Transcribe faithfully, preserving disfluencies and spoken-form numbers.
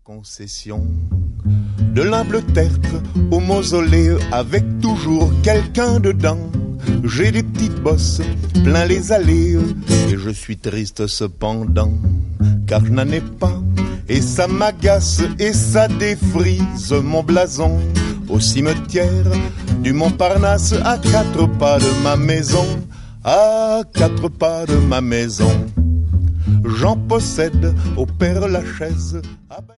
Concession de l'humble tertre au mausolée avec toujours quelqu'un dedans. J'ai des petites bosses plein les allées et je suis triste cependant car je n'en ai pas et ça m'agace et ça défrise mon blason. Au cimetière du Montparnasse à quatre pas de ma maison, à quatre pas de ma maison, j'en possède au Père Lachaise.